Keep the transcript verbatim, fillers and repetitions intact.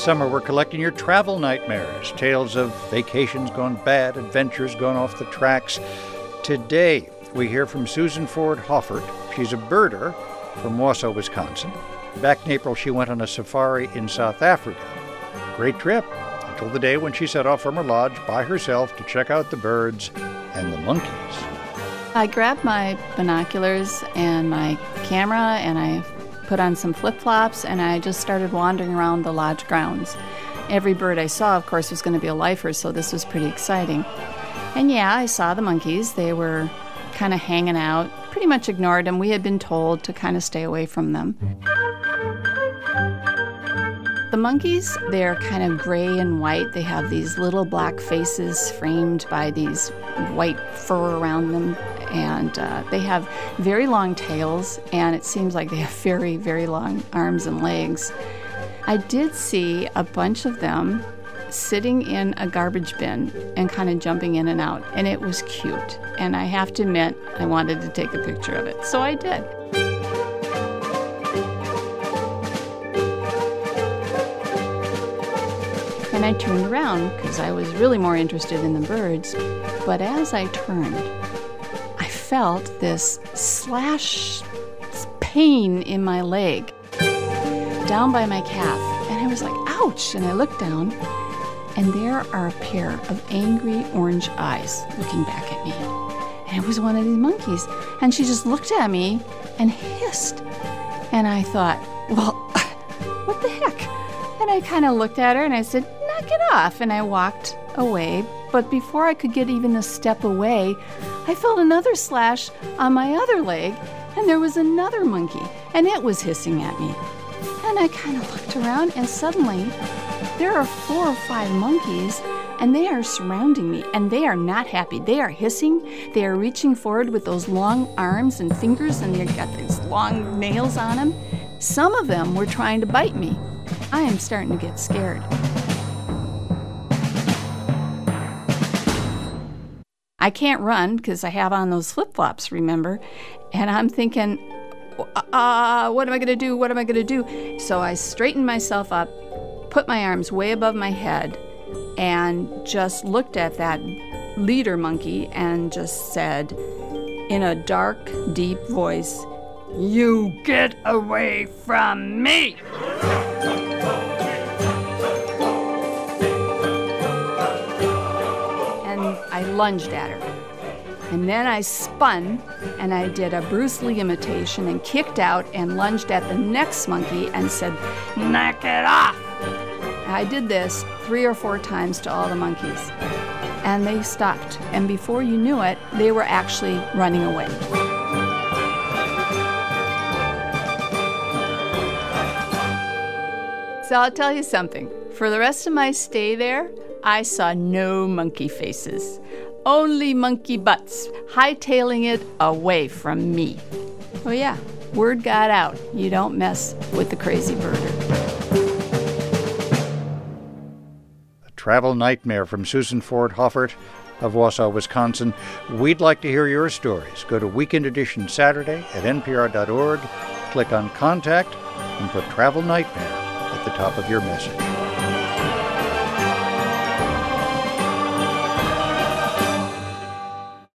summer, we're collecting your travel nightmares, tales of vacations gone bad, adventures gone off the tracks. Today, we hear from Susan Ford Hoffert. She's a birder from Wausau, Wisconsin. Back in April, she went on a safari in South Africa. Great trip, until the day when she set off from her lodge by herself to check out the birds and the monkeys. I grabbed my binoculars and my camera, and I put on some flip-flops, and I just started wandering around the lodge grounds. Every bird I saw, of course, was going to be a lifer, so this was pretty exciting. And yeah, I saw the monkeys. They were kind of hanging out, pretty much ignored them. We had been told to kind of stay away from them. The monkeys, they're kind of gray and white. They have these little black faces framed by these white fur around them. And uh, they have very long tails, and it seems like they have very, very long arms and legs. I did see a bunch of them sitting in a garbage bin and kind of jumping in and out, and it was cute. And I have to admit, I wanted to take a picture of it, so I did. And I turned around because I was really more interested in the birds. But as I turned, I felt this slash pain in my leg down by my calf. And I was like, ouch! And I looked down, and there are a pair of angry orange eyes looking back at me. And it was one of these monkeys. And she just looked at me and hissed. And I thought, well, what the heck? And I kind of looked at her and I said, knock it off. And I walked away. But before I could get even a step away, I felt another slash on my other leg, and there was another monkey, and it was hissing at me. And I kind of looked around, and suddenly there are four or five monkeys, and they are surrounding me, and they are not happy. They are hissing. They are reaching forward with those long arms and fingers, and they've got these long nails on them. Some of them were trying to bite me. I am starting to get scared. I can't run because I have on those flip-flops, remember? And I'm thinking, uh, what am I going to do? What am I going to do? So I straightened myself up, put my arms way above my head, and just looked at that leader monkey and just said, in a dark, deep voice, "You get away from me!" I lunged at her. And then I spun, and I did a Bruce Lee imitation and kicked out and lunged at the next monkey and said, "Knock it off!" I did this three or four times to all the monkeys. And they stopped. And before you knew it, they were actually running away. So I'll tell you something. For the rest of my stay there, I saw no monkey faces, only monkey butts, hightailing it away from me. Oh yeah, word got out. You don't mess with the crazy birder. A travel nightmare from Susan Ford Hoffert of Wausau, Wisconsin. We'd like to hear your stories. Go to Weekend Edition Saturday at N P R dot org, click on Contact, and put Travel Nightmare at the top of your message.